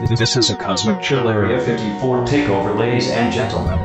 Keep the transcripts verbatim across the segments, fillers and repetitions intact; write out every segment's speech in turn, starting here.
This is a Cosmic Chill Area fifty-four takeover, ladies and gentlemen.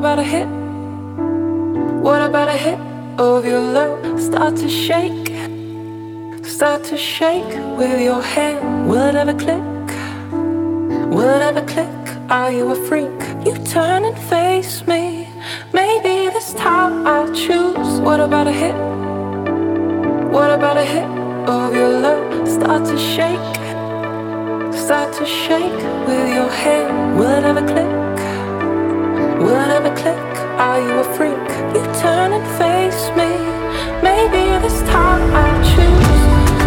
about a hit? What about a hit of your love? Start to shake, start to shake with your hand. Will it ever click? Will it ever click? Are you a freak? You turn and face me. Maybe this time I'll choose. What about a hit? What about a hit of your love? Start to shake, start to shake with your hand. Will it ever click? Will it ever click? Are you a freak? You turn and face me. Maybe this time I'll choose.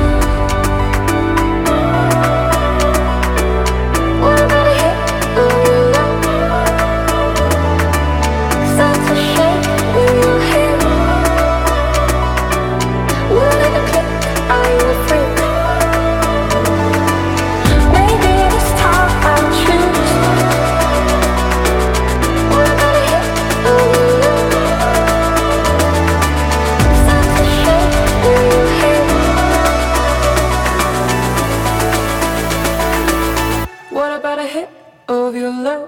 What about a hit of your love? Start to shake with your hand. Will it ever click? Are you a freak? Maybe this time I'll choose. What about a hit of your love? Start to shake with your hand. What about a hit of your love?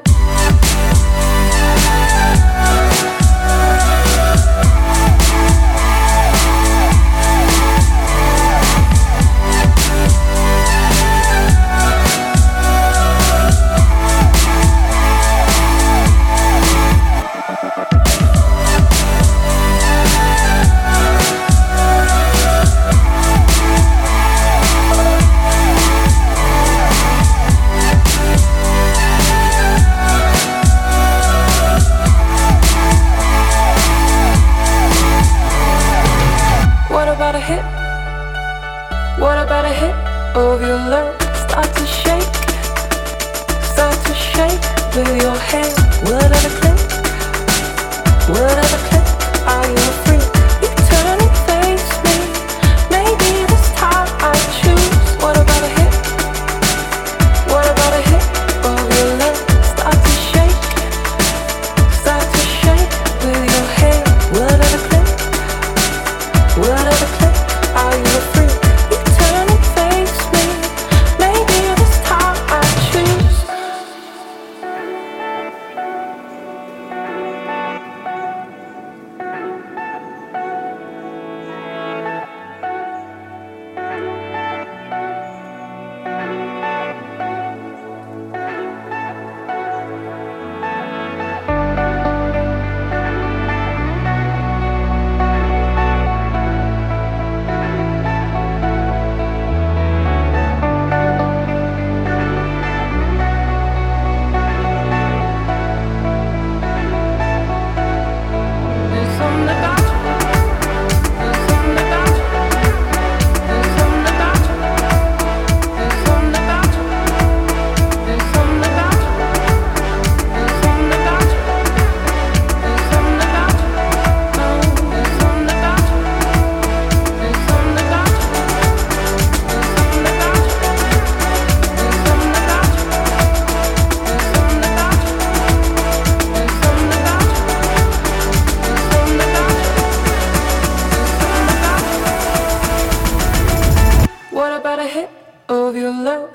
What about a hit? What about a hit of your love? Start to shake, start to shake with your hand. Will it ever click? Will it ever click? Are you a freak? You turn and face me. Maybe this time I choose. What about a hit? What about a hit of your love? Start to shake, start to shake with your hand. Will it ever click? Will it ever click? Are you a freak? You turn and face me. Maybe this time I choose. There's something about you. There's something about you. There's something about you. There's something about you. There's something about you. There's something about you. There's something about you. Oh, there's something about you. There's something about you. There's something about you. There's something about you. There's something about you. There's something about you. What about a hit of your love?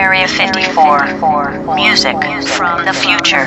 Area fifty-four. Music from the future.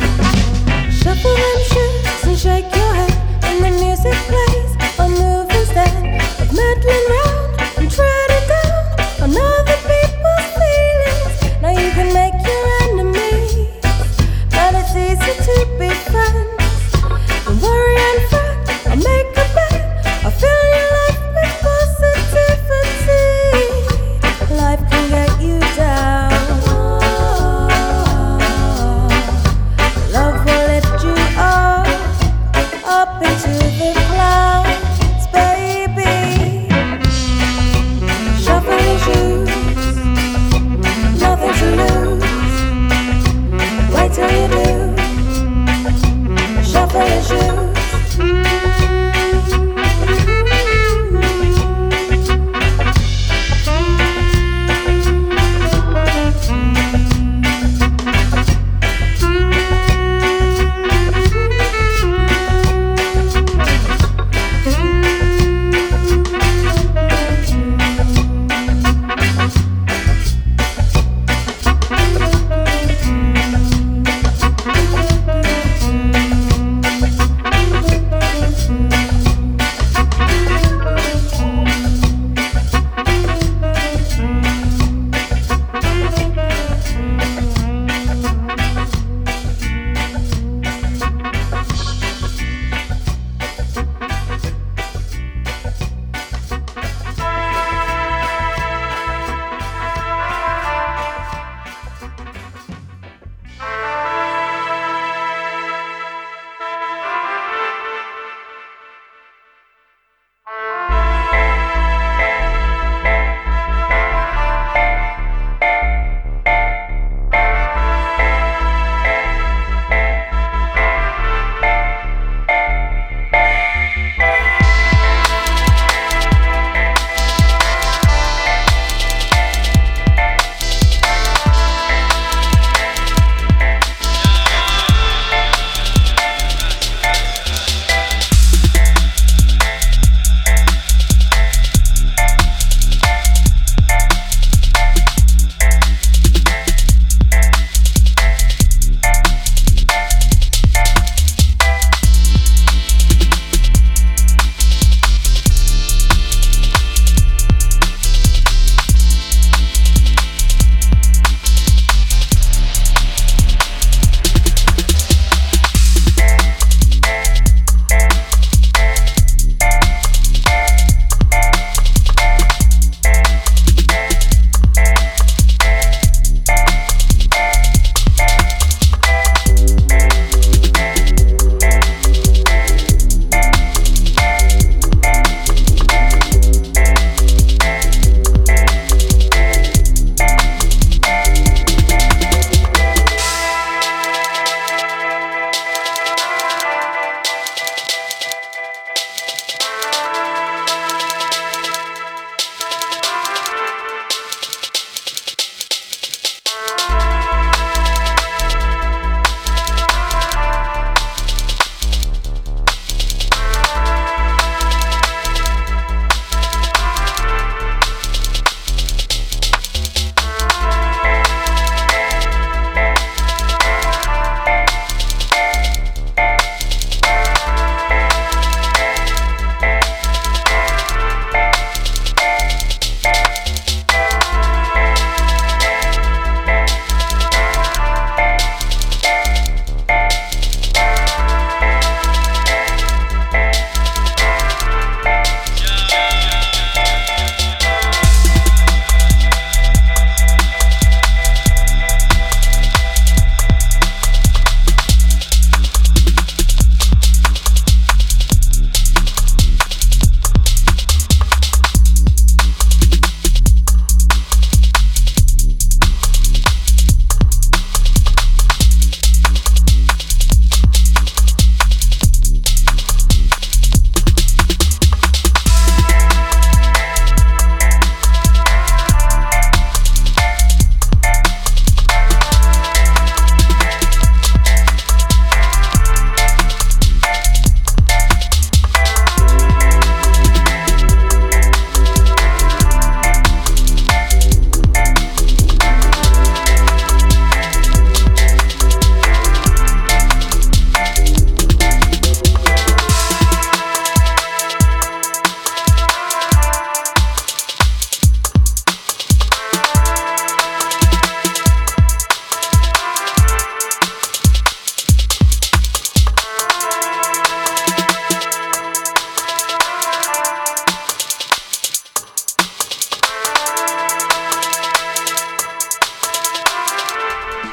Shake your head and the music plays, or move and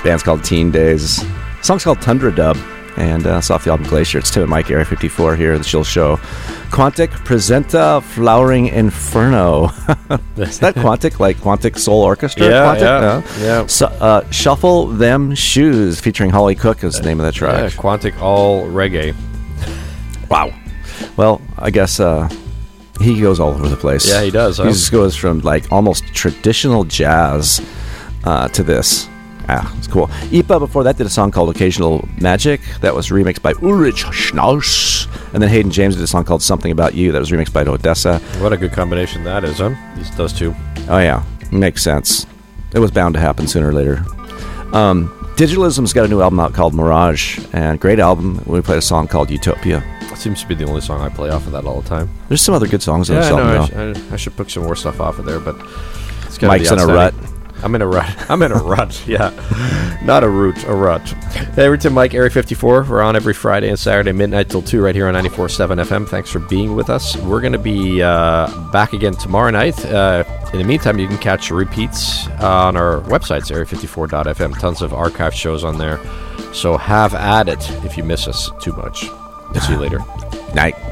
band's called Teen Days. The song's called Tundra Dub, and uh, it's off the album Glacier. It's Tim and Mike, Area fifty-four here at the Chill Show. Quantic Presenta Flowering Inferno. Is that Quantic, like Quantic Soul Orchestra? Yeah, Quantic? yeah, No? yeah. So, uh, Shuffle Them Shoes, featuring Holly Cook is the name of the Yeah, track. Quantic all reggae. Wow. Well, I guess uh, he goes all over the place. Yeah, he does, huh? He just goes from like almost traditional jazz uh, to this. Ah, it's cool. Ipa before that did a song called Occasional Magic that was remixed by Ulrich Schnaus. And then Hayden James did a song called Something About You that was remixed by Odessa. What a good combination that is, huh? These those two. Oh, yeah. Makes sense. It was bound to happen sooner or later. Um, Digitalism's got a new album out called Mirage, and great album. We played a song called Utopia. It seems to be the only song I play off of that all the time. There's some other good songs on Yeah, this I know. album, I, though. sh- I, I should put some more stuff off of there, but it's gotta Mike's be in a outstanding. rut. I'm in a rut. I'm in a rut. Yeah, not a root, a rut. Hey, we're Tim Mike, Area fifty-four. We're on every Friday and Saturday, midnight till two, right here on ninety-four point seven F M. Thanks for being with us. We're going to be uh, back again tomorrow night. Uh, in the meantime, you can catch repeats on our websites, area fifty-four dot f m. Tons of archive shows on there. So have at it if you miss us too much. We'll see you later. Night.